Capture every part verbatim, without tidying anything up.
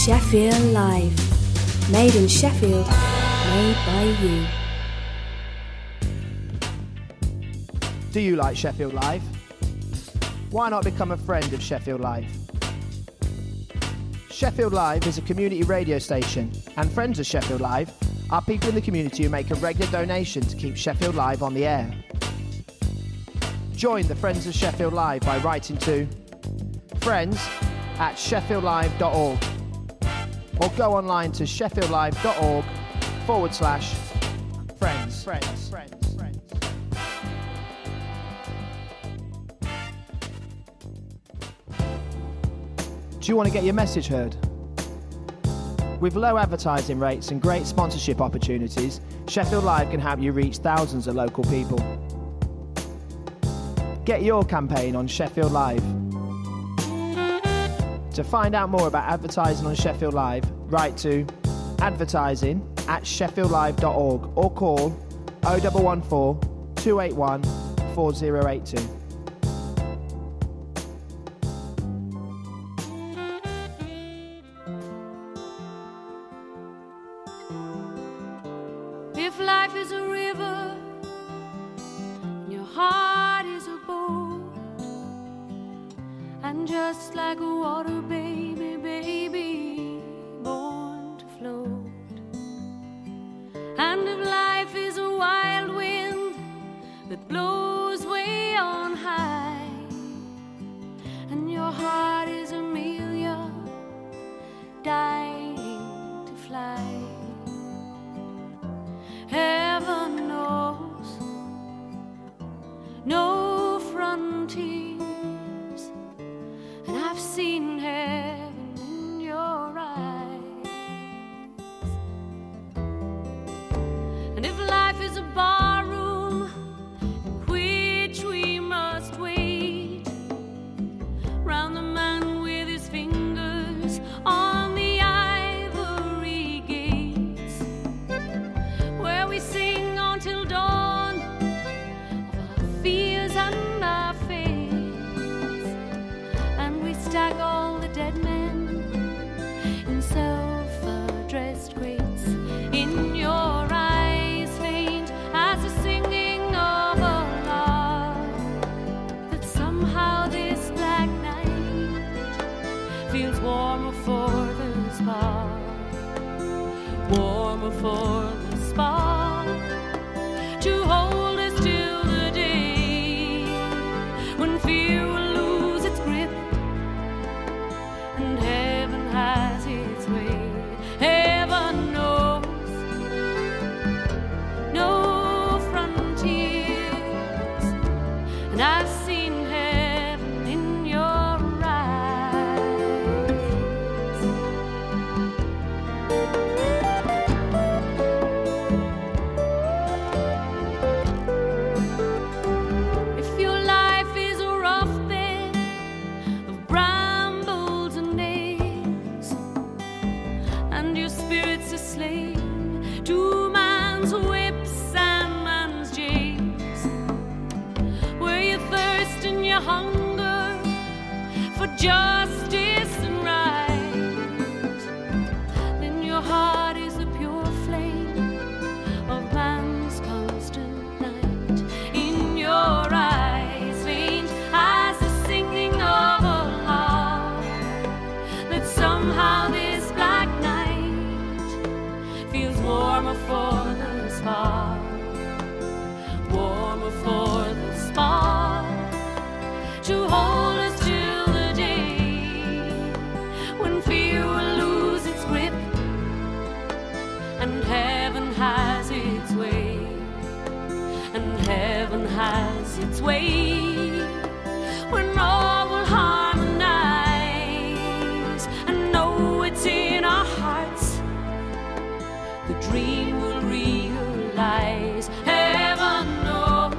Sheffield Live. Made in Sheffield, made by you. Do you like Sheffield Live? Why not become a friend of Sheffield Live? Sheffield Live is a community radio station, and friends of Sheffield Live are people in the community who make a regular donation to keep Sheffield Live on the air. Join the Friends of Sheffield Live by writing to friends at sheffield live dot org or go online to sheffield live dot org forward slash friends. Friends. Friends. Friends. Do you want to get your message heard? With low advertising rates and great sponsorship opportunities, Sheffield Live can help you reach thousands of local people. Get your campaign on Sheffield Live. To find out more about advertising on Sheffield Live, write to advertising at sheffield live dot org or call oh one one four, two eight one, four oh eight two. If life is a river and your heart is a boat, and just like a water baby, baby, born to float. And if life is a wild wind that blows way on high, and your heart is Amelia, dying to fly, heaven knows no frontiers, and I've seen heaven in your eyes. And if life is a barroom in which we must wait round the man with his fingers on the ivory gates, where we sing until dawn of our fears and our fates, and we stack all the dead men in self-addressed crates. In your eyes faint as the singing of a lark, that somehow this black night feels warmer for the spark, warmer for the spark, to hold us till the day when fear will lose its grip and heaven has its way. Heaven knows no frontiers, and I've seen heaven in your eyes. If your life is a rough bed of brambles and nails, and your spirit's a slave to man's whips and man's jails, where you thirst and you hunger for justice and right, then your heart is the pure flame of man's constant night. In your eyes faint as the singing of a lark, that somehow this black night feels warmer for the spark, warmer for the spark, to hold us till the day when fear will lose its grip and heaven has its way, and heaven has its way, when all will harmonize and know it's in our hearts, the dream will realize. Heaven knows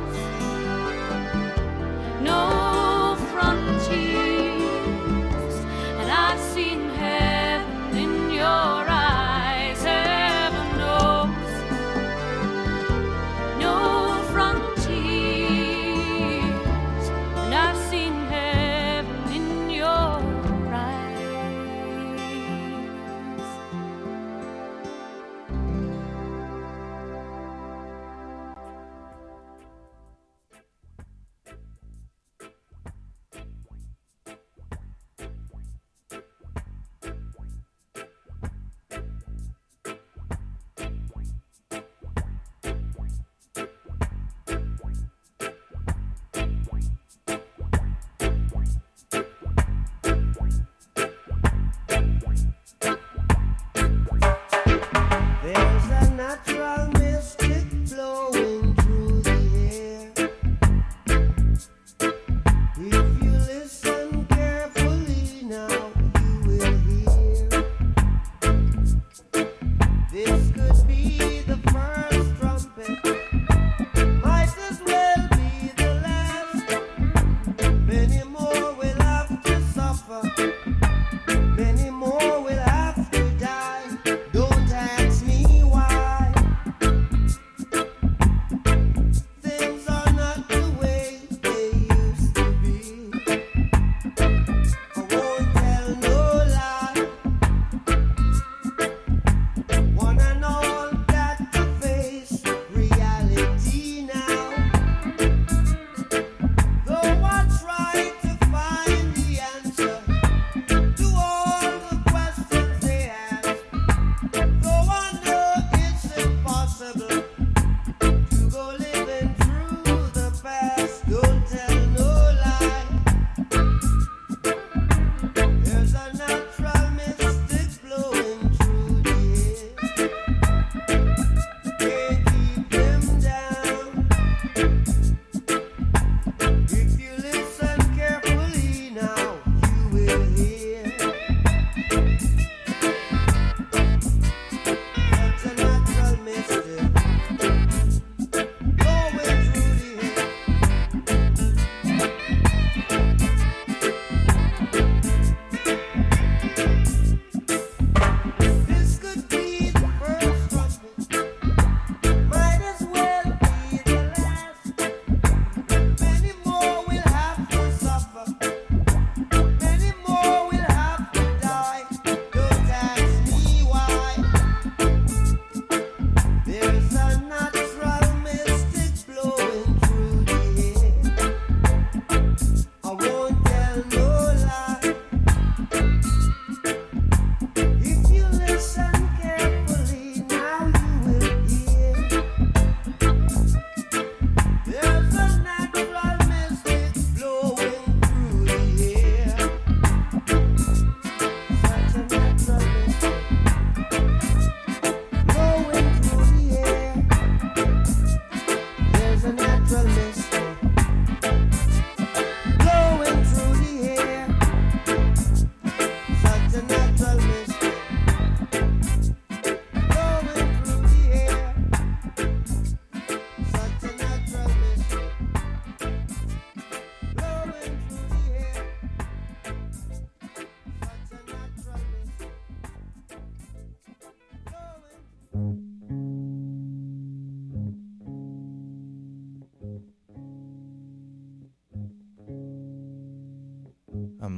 no frontiers, and I've seen heaven in your eyes. Heaven knows no frontiers,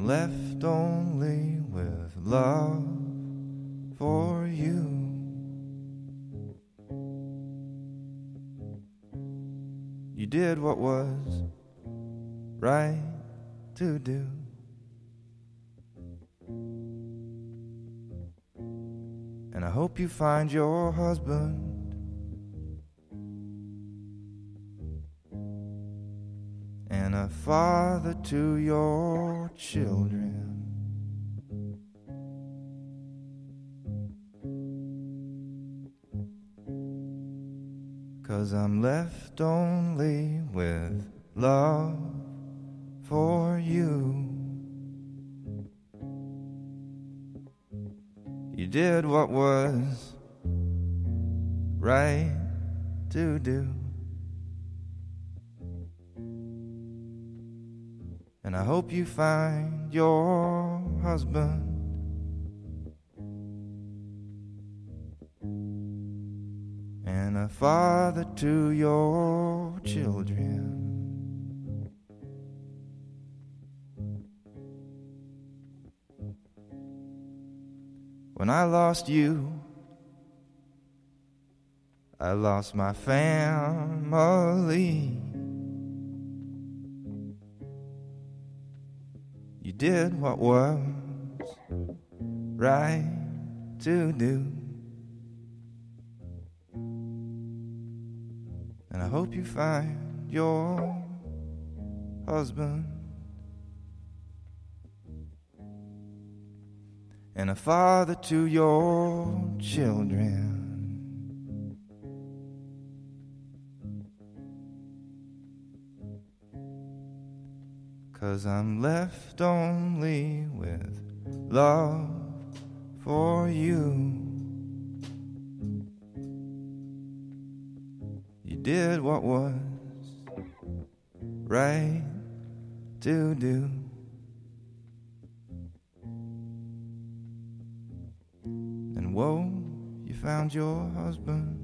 I'm left only with love for you. You did what was right to do. And I hope you find your husband and a father to your children. 'Cause I'm left only with love for you. You did what was right to do. And I hope you find your husband and a father to your children. When I lost you, I lost my family. You did what was right to do. And I hope you find your husband and a father to your children. 'Cause I'm left only with love for you. You did what was right to do. And whoa, you found your husband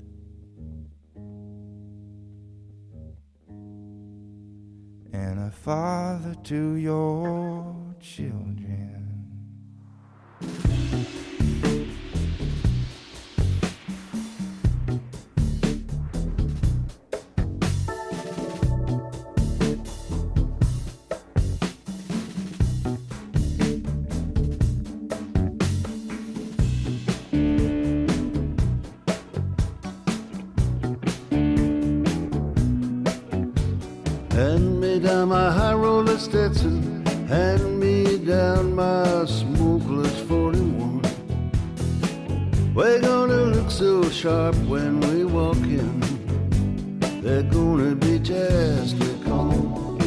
and a father to your children. Hand me down my high roller Stetson, hand me down my smokeless forty-one. We're gonna look so sharp when we walk in, they're gonna be just a call.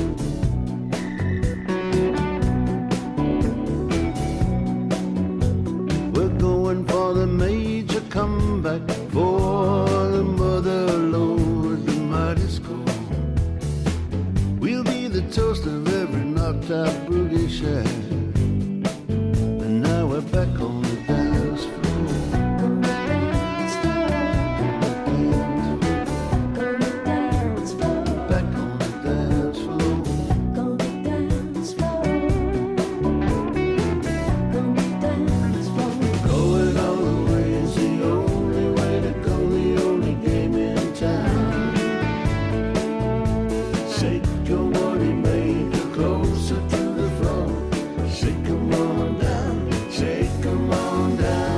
We're going for the major comeback, for the mother lord, the mighty score. We'll be the toast of every knocked out boogie shack. And now we're back on the dance floor. Back on the dance floor. Going all the way is the only way to go, the only game in town. Shake your body, make it closer to the floor. Shake 'em on down, shake 'em on down.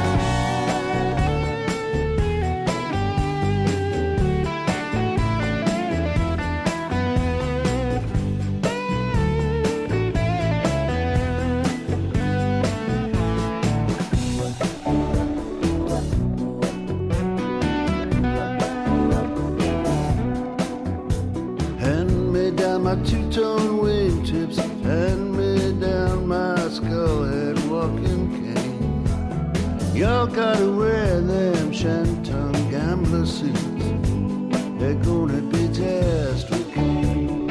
Hand me down my two-tone wingtips, hand me down my skull-head walking cane. Y'all gotta wear them shantung gambler suits, they're gonna be just okay.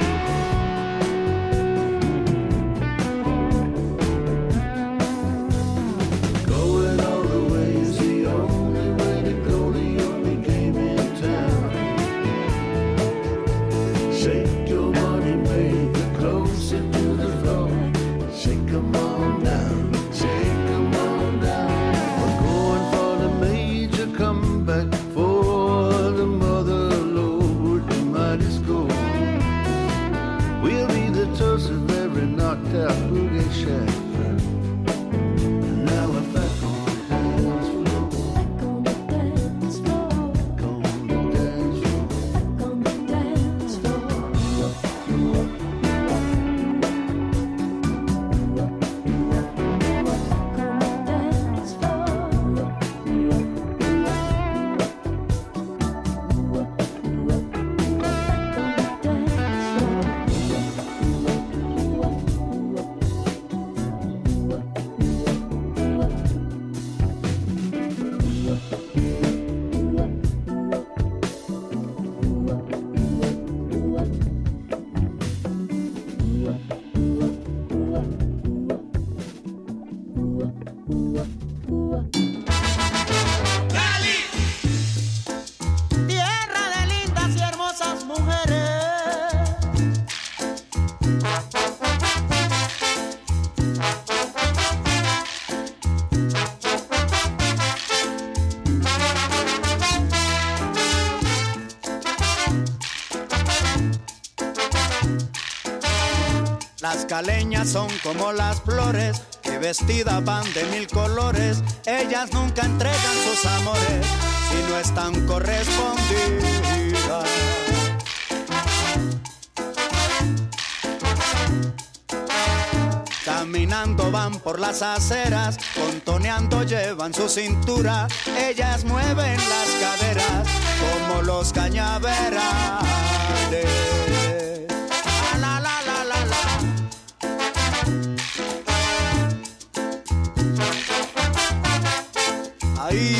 Going all the way is the only way to go, the only game in town. Shake your body, make it closer to the floor. Las caleñas son como las flores que vestidas van de mil colores. Ellas nunca entregan sus amores si no están correspondidas. Caminando van por las aceras, contoneando llevan su cintura. Ellas mueven las caderas como los cañaverales. La, la, la, la, la. Ahí.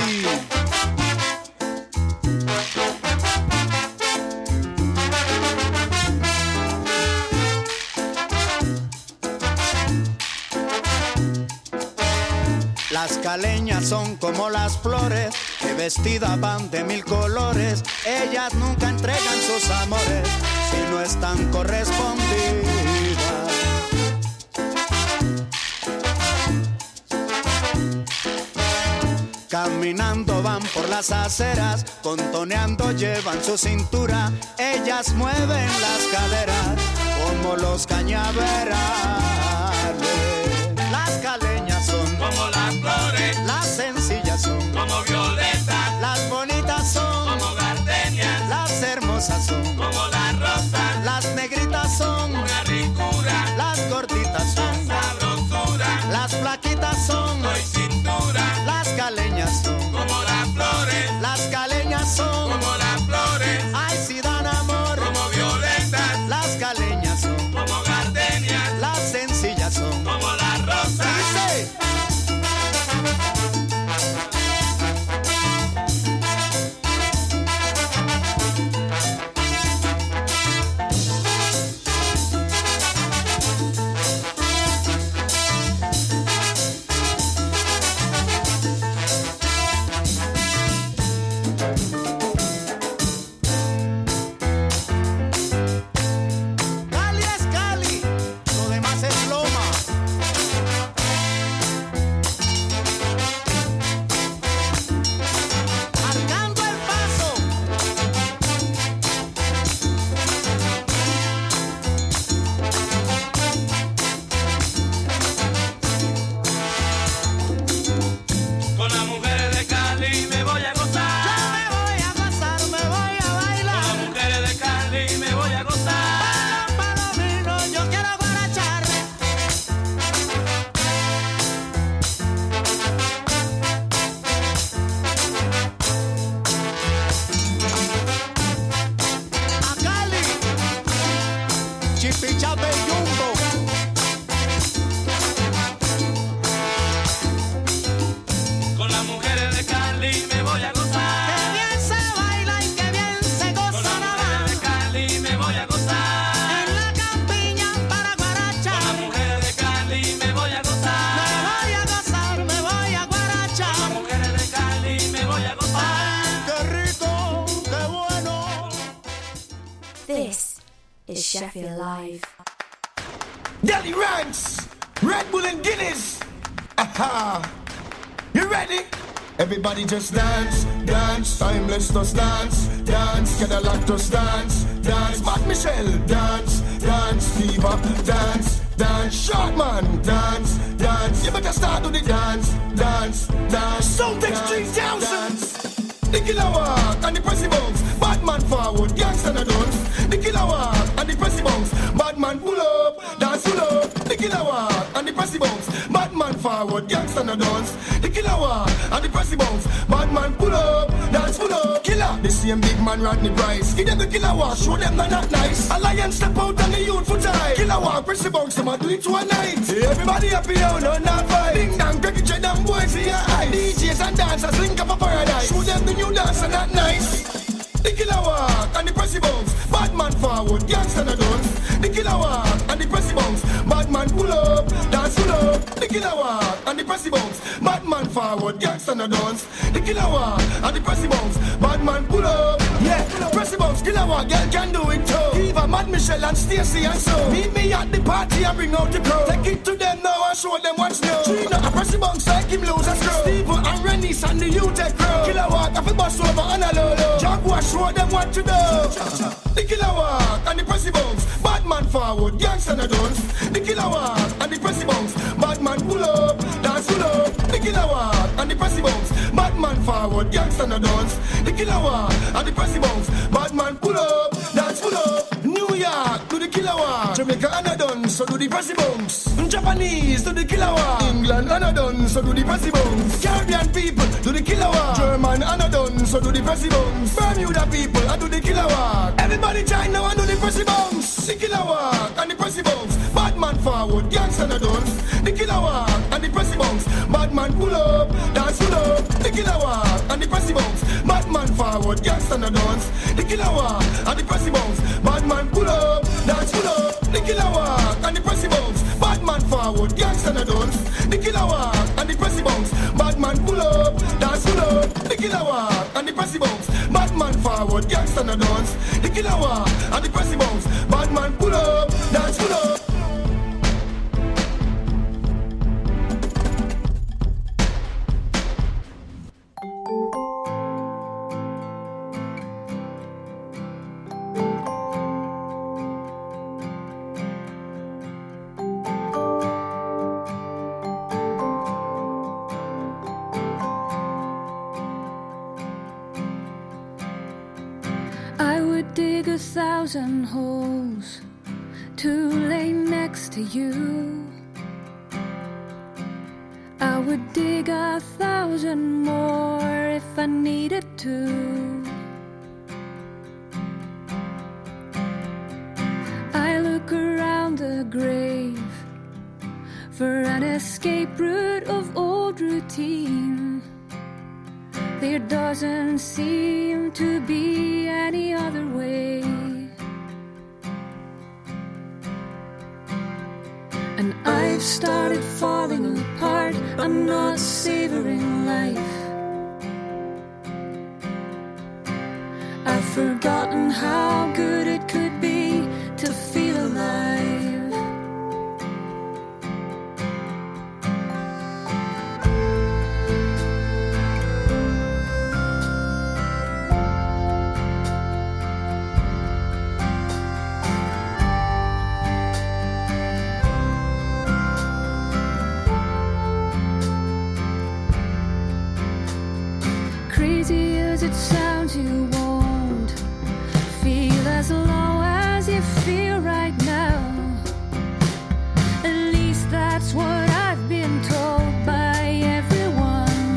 Las caleñas son como las flores que vestidas van de mil colores. Ellas nunca entregan sus amores si no están correspondidas. Caminando van por las aceras, contoneando llevan su cintura. Ellas mueven las caderas como los cañaverales. Las caleñas son como las flores, las sencillas son como violetas, las bonitas son como gardenias, las hermosas son como las rosas, las negritas son una ricura, las gorditas son sabrosura, las flaquitas son soy cintura, las caleñas son como las flores, las caleñas son como las flores, ay si dan amor como violetas, las caleñas son como gardenias, las sencillas son como las rosas. Dice. Cali es Cali, lo demás es Loma. Marcando el paso. Con las mujeres de Cali me voy a Yo gozar. me voy a pasar, me voy a Con las bailar. mujeres de Cali me voy a gozar. Palomino, yo quiero guarachar. A Cali, Chipichape y Jumbo. Con las mujeres de Cali me voy a Que gozar. bien se baila y que bien se Con goza las nada. mujeres de Cali me voy a gozar. En la campiña para Con las guarachar. mujeres de Cali me voy a Me gozar. voy a gozar, me voy a Con las guarachar. mujeres de Cali me voy a gozar. ¡Qué rico! ¡Qué bueno! This is Sheffield Live. Delhi Ranks, Red Bull and Guinness. Aha. You ready? Everybody just dance, dance, timeless just dance, dance, Cadillac just dance, dance, Matt Michelle, dance, dance, Diva, dance, dance, Shortman, dance, dance, you better start to the dance, dance, dance, Celtics three thousand. The killer walk and the pressy bounce, bad man forward, gangsta na dance. The killer walk and the pressy bounce, bad man pull up, dance pull up. The killer walk and the pressy bounce, bad man forward, gangsta na dance. The killer walk and the pressy bounce, bad man pull up, dance pull up. Killer, the same big man Rodney Price. Give them the killer walk, show them they're not nice. A lion step out and the youth for time. Killer walk, pressy bounce, them a do it to a night. Everybody happy now, no not fight. Ding dong, Greggy J, them boys in your eye. D Js and dancers link up a paradise. Show them the new dancer, not nice. The killer walk and the pressy bounce, bad man forward, gangsta na dance. The killer walk and the pressy bounce, bad man pull up, dance pull up. The killer walk and the pressy bounce, bad man forward, gangsta na dance. The killer walk and the pressy bounce, bad man pull up. Yeah, pressy bounce, killer walk, girl can do it too. Eva, Mad Michelle and Stacy and so. Meet me at the party and bring out the crowd. Take it to them now and show them what's new. Trina, a pressy bounce like him lose a screw. Steve and Rennie and the U-Tech crew. Killer walk, I feel bust over and a low low. Jaguar show them what to do. The killer walk and the pressy bounce, bad man for forward, gangsta no dance. The killer walk and the pressy bounce. Bad man pull up, dance pull up. The killer walk and the pressy bounce. Bad man forward, gangsta no dance. The killer walk and the pressy bounce. Bad man pull up, dance pull up. New York to the killer walk. Jamaica and a done, so do the pressy bounce. Japanese to the killer walk. England and a done, so do the pressy bounce. Caribbean people to the killer walk. German and a done, so do the pressy bounce. Bermuda people I do the killer walk. Everybody join now and do the pressy bounce. The killer walk and the pressy bounce. Bad man forward, gangsta no dance. The killer walk and the pressy bounce. Bad man pull up, dance pull up. The killer walk and the pressy bounce. Bad man forward, gangsta no dance. The killer walk and the pressy bounce. Bad man pull up, dance pull up. The killer walk and the pressy bounce. Bad man forward, gangsta no dance. The killer walk and the pressy bounce. Bad man pull up, dance pull up. The killer walk and the pressy bounce. Bad man forward, gangsta no dance. The killer walk and the pressy bounce. Bad man pull up, dance pull up. Dig a thousand holes to lay next to you. I would dig a thousand more if I needed to. I look around the grave for an escape route of old routine. There doesn't seem to be any other way. And I've started falling apart. I'm not savoring life. I've forgotten how good it could be to feel alive. Crazy as it sounds, you won't feel as low as you feel right now. At least that's what I've been told by everyone.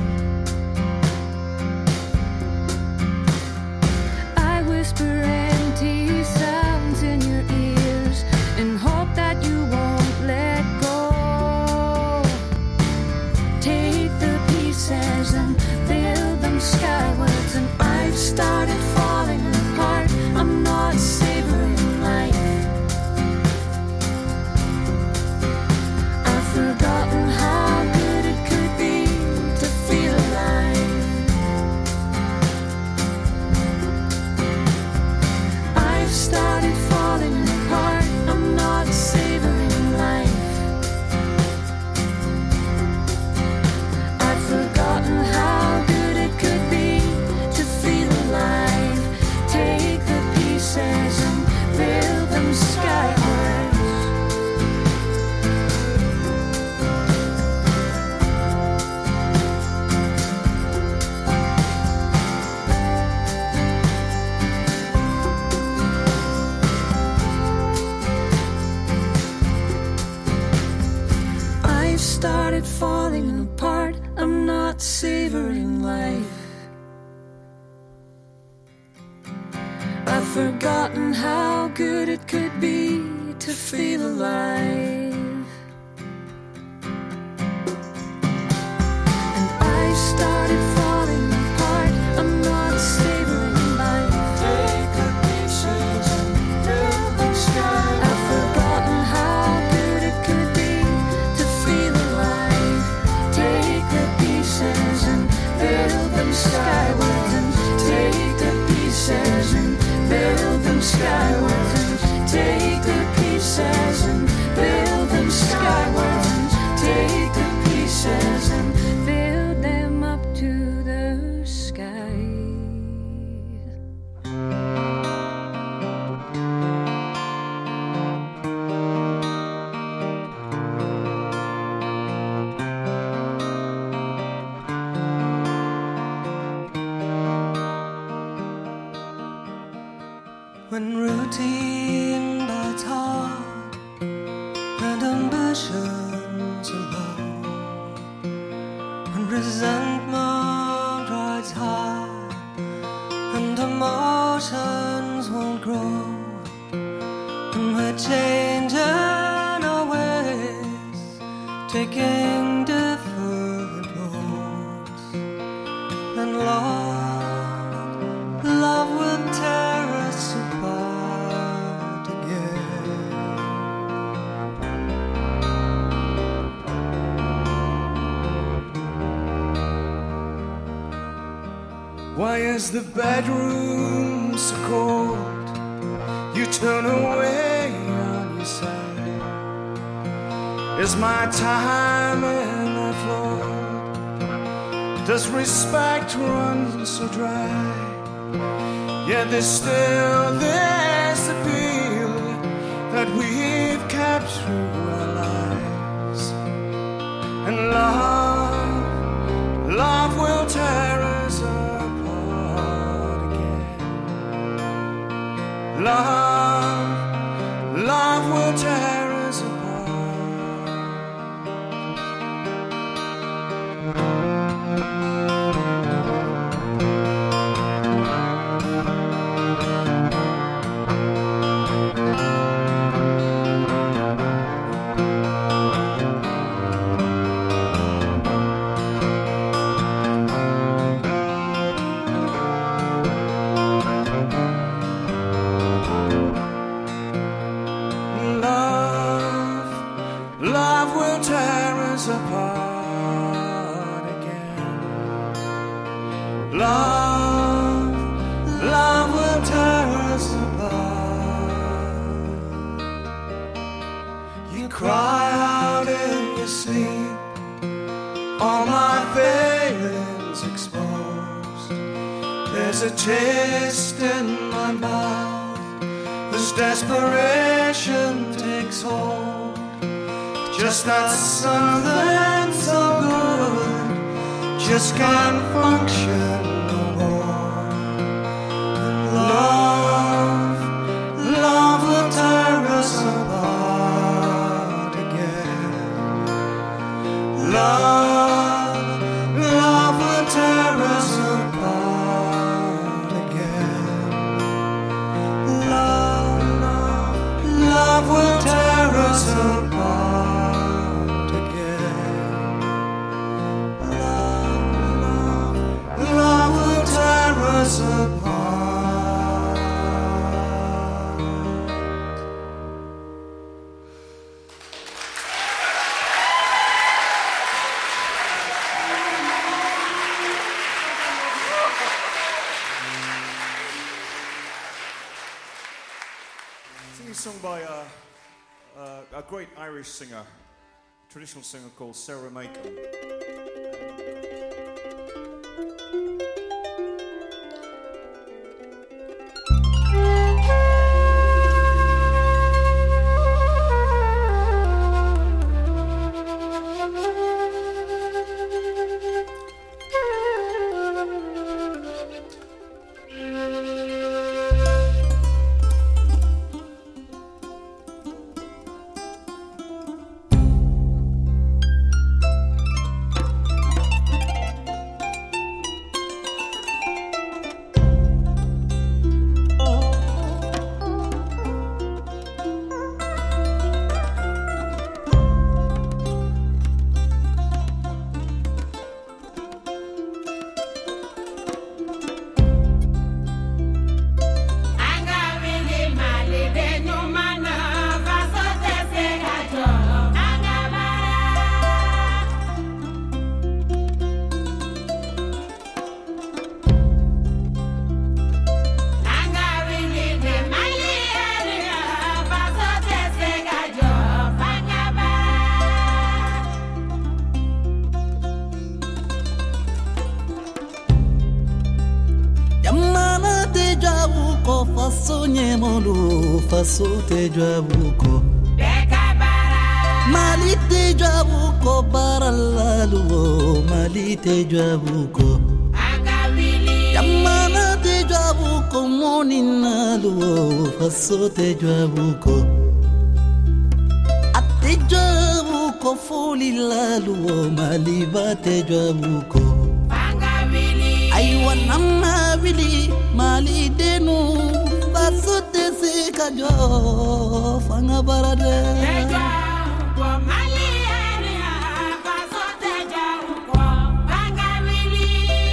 I whisper empty sounds in your ears and hope that you won't let go. Take the pieces and build them skywards, and I've started falling apart. I'm not savoring life. I've forgotten how good it could be to feel alive. I've started falling apart. I'm not savoring life. I've forgotten how good it could be to feel alive. Take the pieces and build them skywards. I've started falling apart. I'm not savoring life. I've forgotten how good it could be to feel alive. And I started falling apart. I'm not savoring life. Take the pieces and build them sky. I've forgotten how good it could be to feel alive. Take the pieces and build them skywards, and take the pieces and build them skywards, and take the pieces and build them skywards, and take the pieces and build them up to the sky. Resentment rides high, and emotions won't grow, and we're changing our ways, taking different roads, and love, love will tear us apart again. Why is the bedroom so cold? You turn away on your side. Is my time in that floor? Does respect run so dry? Yet there's still this appeal that we've kept through our lives. And love, love will tear us apart again. Love, love will tear us apart. Love, love will tear us apart again. Love, love will tear us apart. You cry out in your sleep, all my failings exposed. There's a taste in my mouth as desperation takes hold. Just not something so good, just can't function no more. And love, love will tear us apart again. Love, love will tear us apart again. Love, love, love will tear us apart again. Love, love, love will tear us apart. Singing a song by uh, uh, a great Irish singer, traditional singer called Sarah Macon. Sonye molo faso te jabuko Mali te jabuko baralalu Mali te jabuko Yamana te jabuko moninalu faso te jabuko Ate jabuko jabuko foli lalu mali bate jabuko Bangabili aywa namna bili mali denu basote se kajo fanga barade jabuko mali ania basote jabuko Bangabili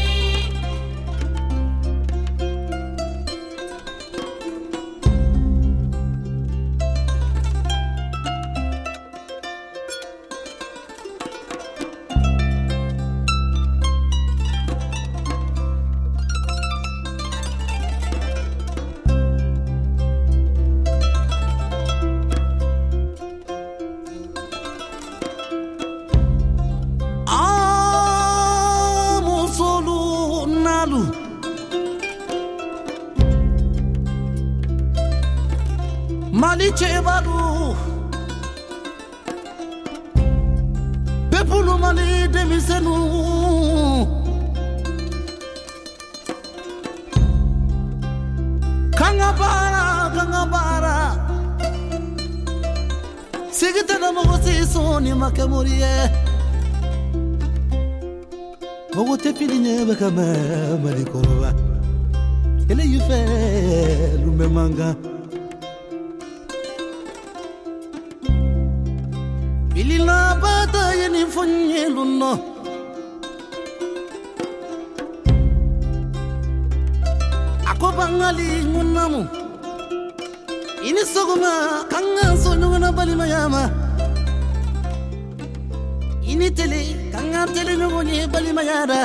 Mali chebadu Bepulu mali demisenu Kangabara, kangabara Sigitana mogosi soni makamurie Mogote pilinye bakama mali koroba Ele yufe lumbe manga Ilila bata yeni fonye luno Ako bangali ngunamu Ini soguma kanga sonuna bali mayama Ini tele kanga tele ngonye bali mayada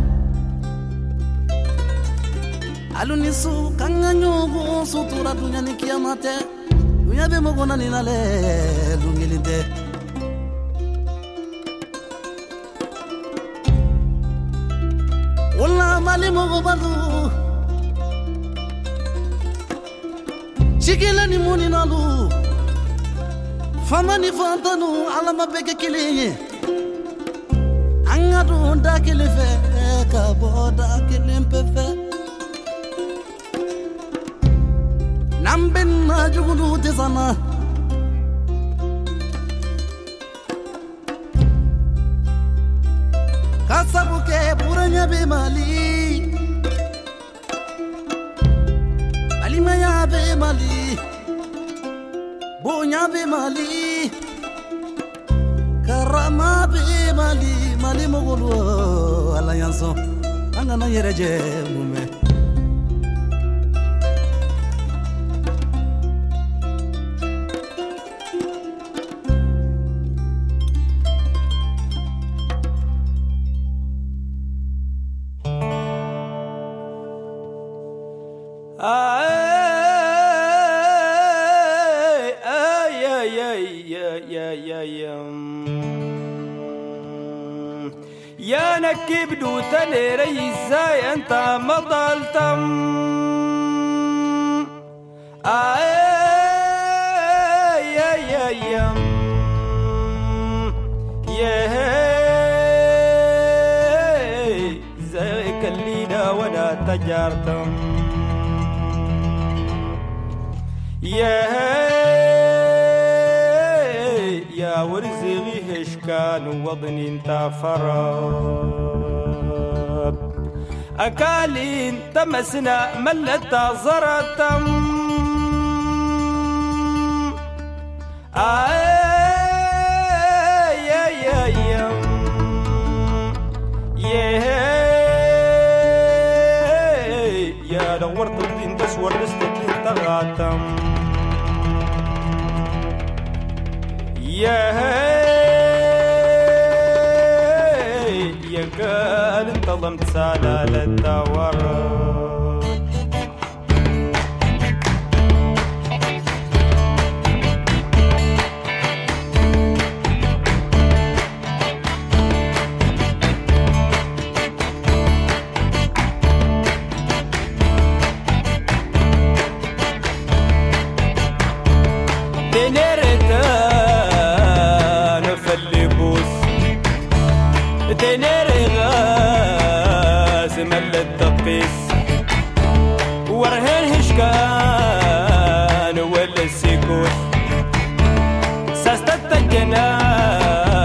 Alunisu kanga nyogo sutura dunya ni kiamate Dunya be mogona ni nale lungilite Wala mali mogo badu Chikila ni muni nalu Fama ni fantanu alama beke kilinye Angadu nda kilife Kabo da kilimpefe Namben na jugulu tezana Kasabuke puranya be mali Ali maya be mali Bonya be mali Karama be mali Mali mogulu alliance Anga na yereje mume يا نكب دوتني ريزاي انت مضلتم اي يا يا يا يا زيك اللينا وانا تجارتم يا يا ورزقي هشكان وضني انت فراب أكالين تمسنا ملت زرتم آي يا يا يا يا دورت الدين تسور لستك تغاتم يا هي يا قال انتظمت سلالة الدور تنيري غاز مل التقيس ورهن هشكان ولا السيكوت ساستة الجنان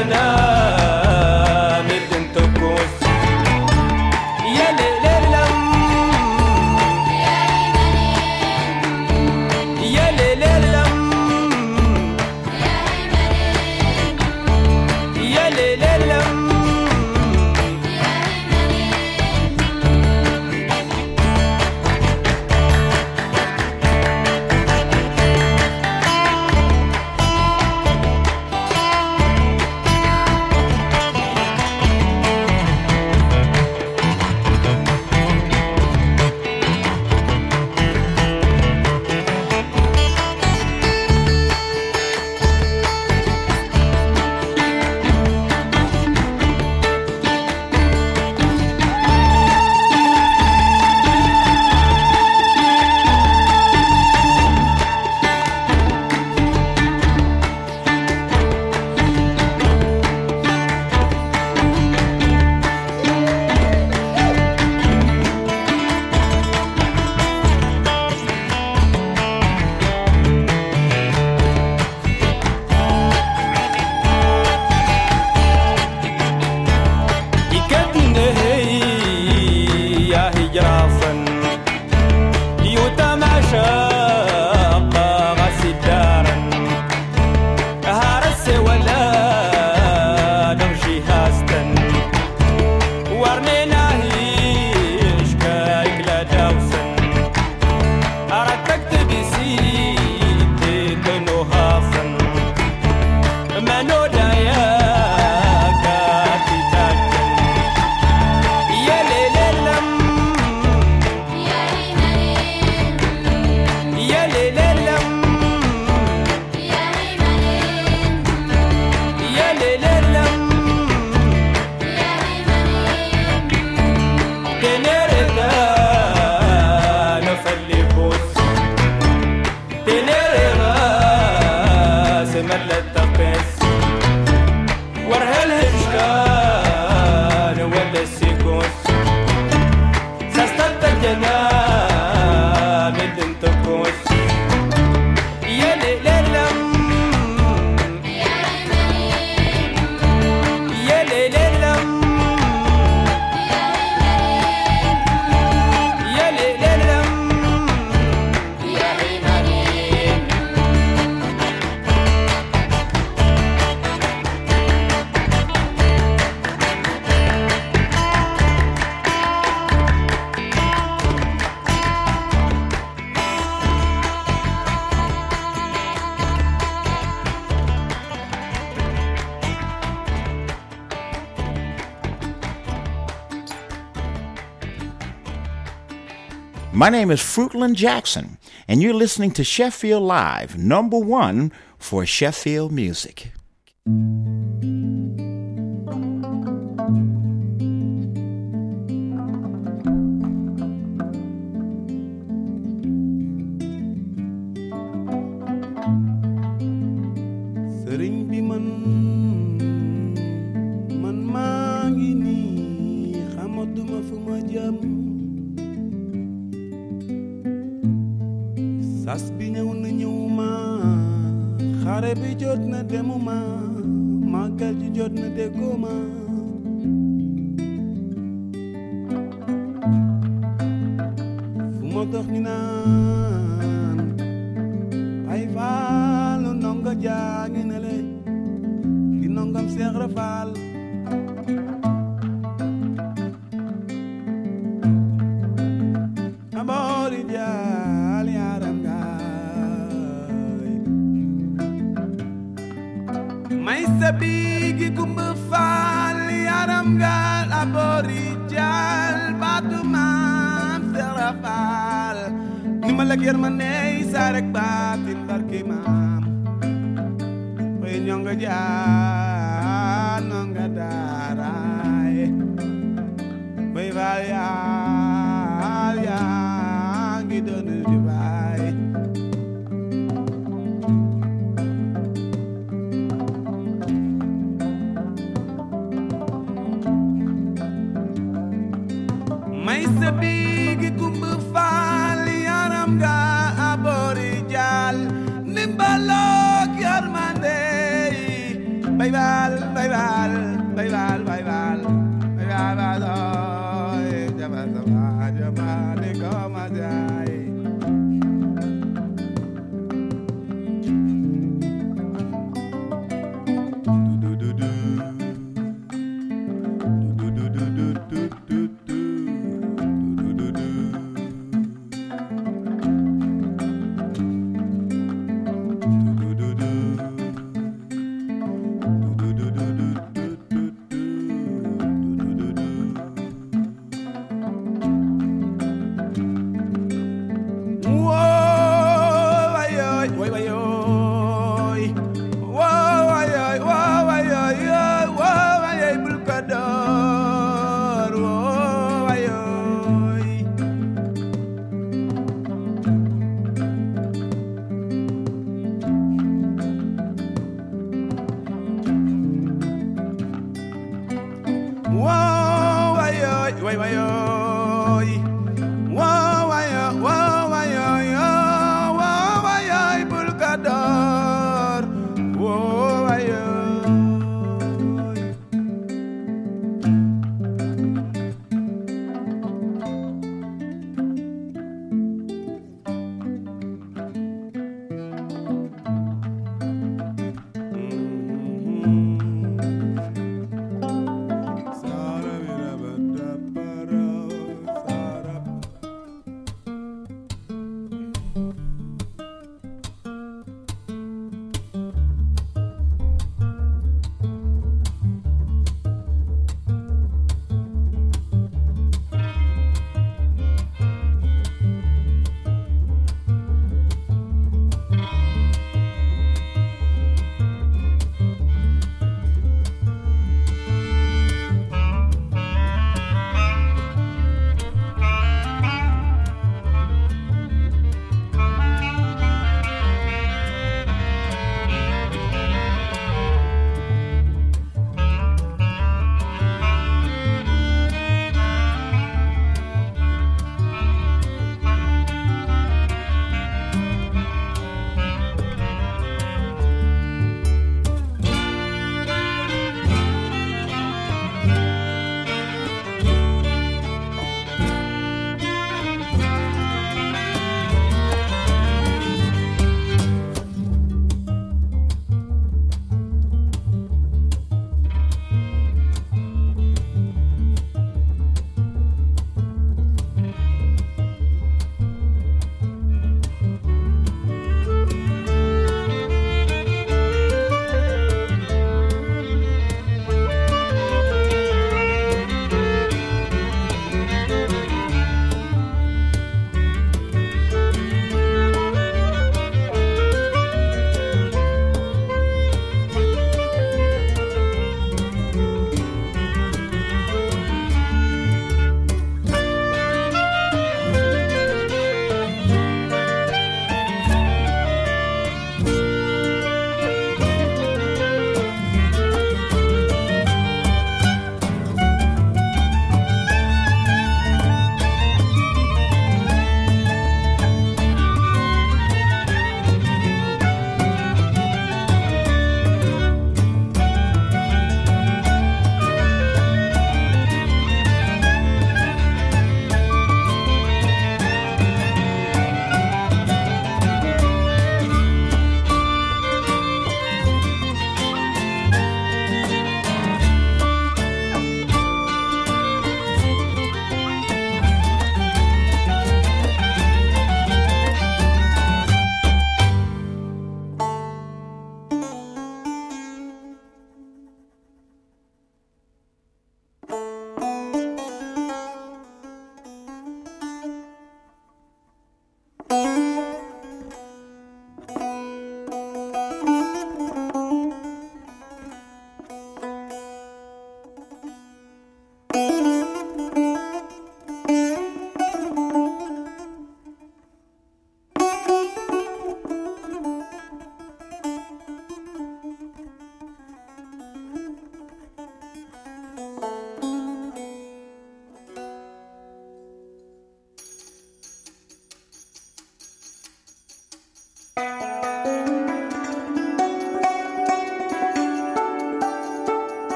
جنا مدن تكوس يا ليلم يا ليلم يا ليلم My name is Fruitland Jackson, and you're listening to Sheffield Live, number one for Sheffield music. Sëriñ bi man man maa ngi nii xamatuma fu ma jëm sas bi ñëw na ñëw ma xare bi jot na demuma màggal ji jot na dégguma fu ma dox ñu naan ay faalu ndongo jaa ngi ne le di ndongam Seex Ibra Faal aboori jaal yaaram gaay may sabigi kumba faal yaaram gaal aboori jaal baatu maam Seex Ibra Faal ni ma lag yërmande saa rek baatin barke maam way ñonga jaar nonga daaraay bay faal yaal yaa ngi doon di baay may sabigi kumba faal yaram ga abori jaal nimbalok yarmande bay way, way, oh. Whoa, way, oh, whoa, way, oh, oh. Whoa, way, oh, Pulgador. Whoa, way, oh. Sa-da-bi-da-ba-da-ba-da.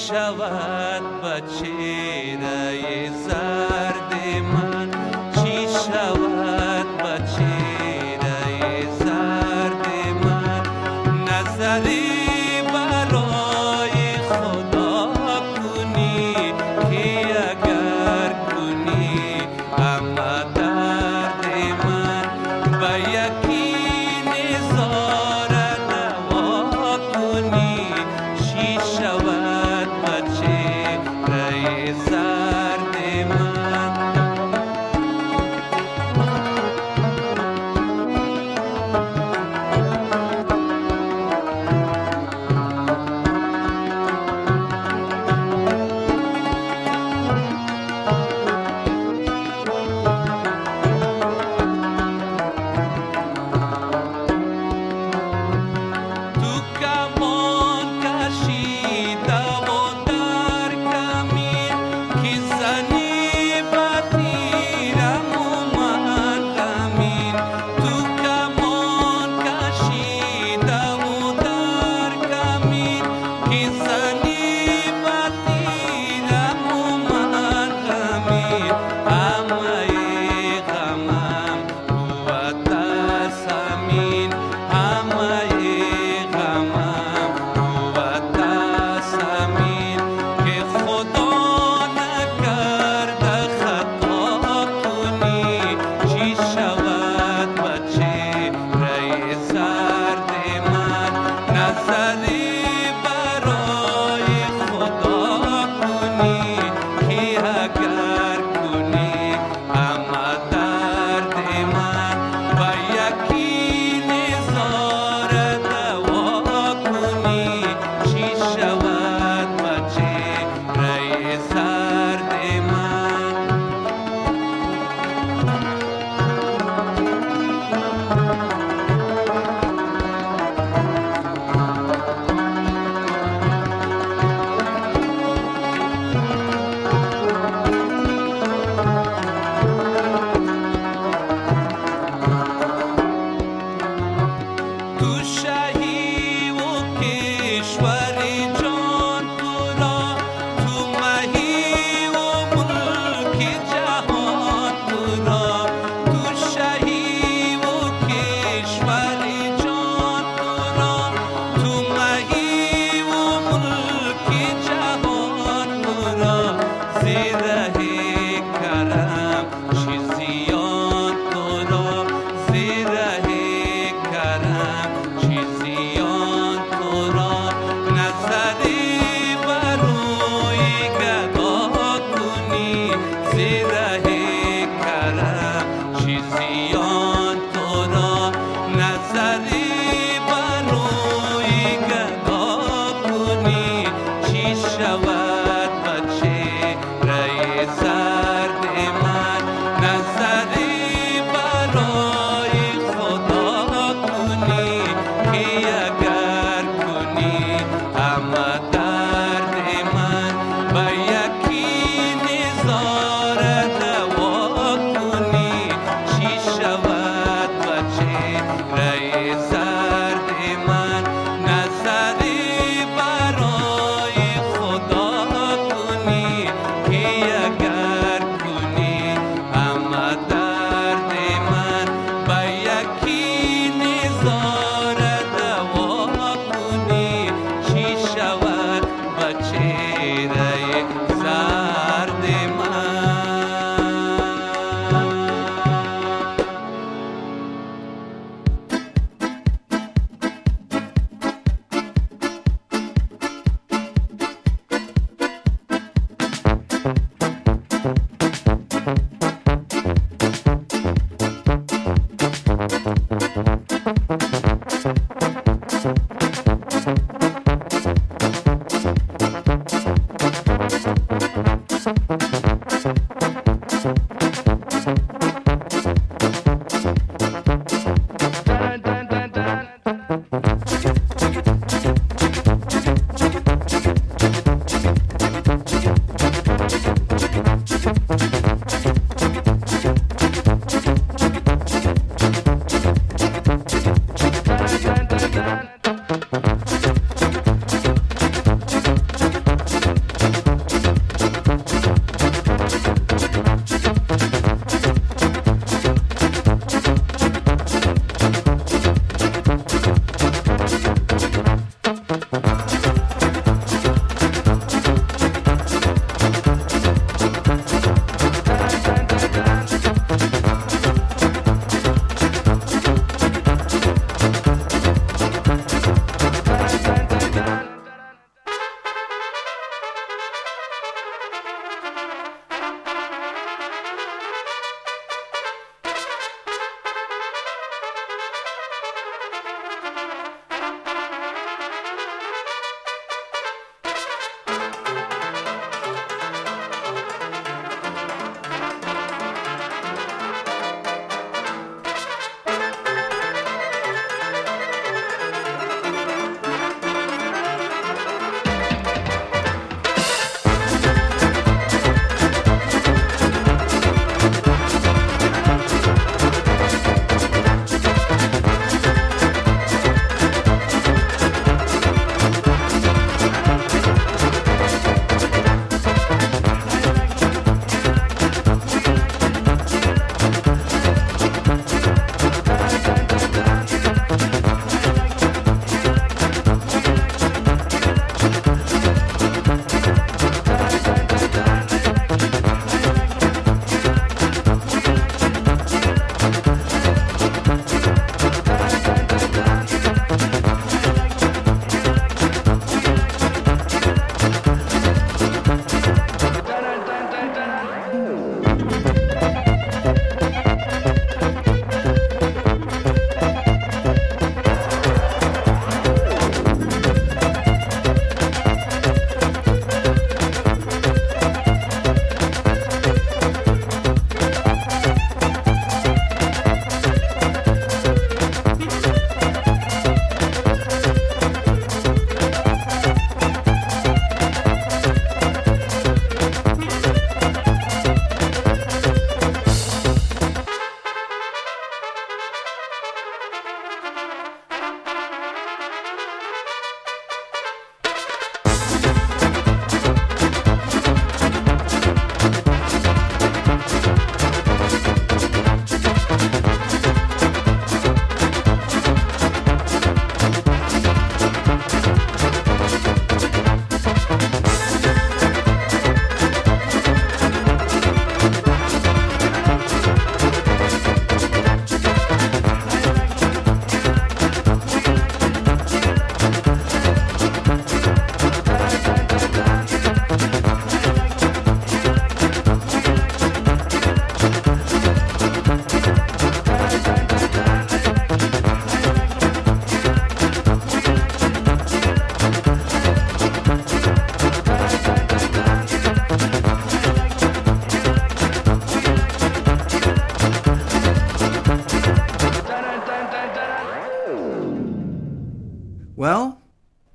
شود بچهره زرد من چی شود بچهره زرد من نظری برای خدا کنی که اگر کنی اما درد من به یکی نزار نوا کنی چی شود بچهره زرد من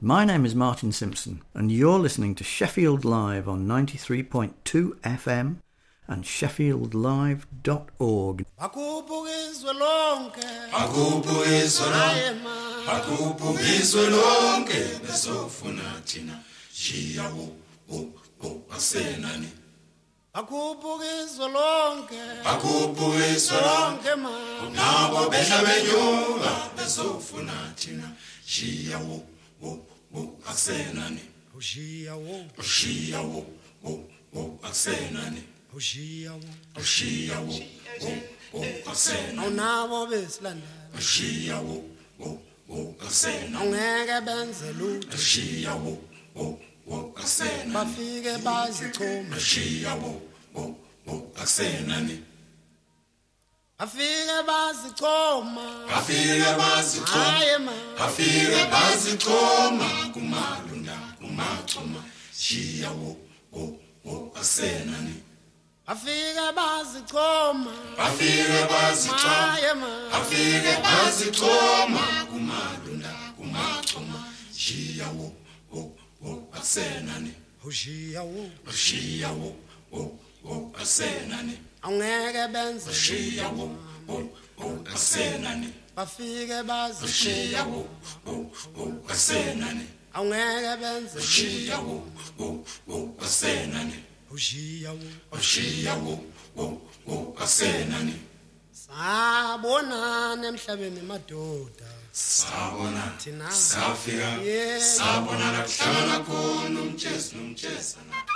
My name is Martin Simpson, and you're listening to Sheffield Live on ninety-three point two F M and sheffield live dot org. Akubukizwe lonke Akubukizwe lonke Akubukizwe lonke besofuna thina Jia wo wo wo asenani Akubukizwe lonke Akubukizwe lonke ma Nabo behla benyuka besofuna thina Jia wo wo wo asenani Jia wo Jia wo wo wo asenani Jia wo Jia wo wo wo asenani Awunabo besilanda Jia wo wo wo asenani Awungeke benze lutho Jia wo wo wo asenani bafike bazichoma Jia wo wo wo asenani Afike bazichoma Afike bazichoma Haye ma Afike bazichoma kumalunda kumachoma Jia wo wo wo asenani Afike bazichoma Afike bazichoma Haye ma Afike bazichoma kumalunda kumachoma Jia wo wo wo asenani Jia wo Jia wo wo wo asenani Awungeke benze Jia wo wo wo asenani bafike bazichoma Jia wo wo wo asenani Awungeke benze Jia wo wo wo asenani Jia wo Jia wo wo wo asenani Sabonana emhlabeni madoda Sabona thina safika Yeah. sabona la kuhlangana khona umjesi nomjesi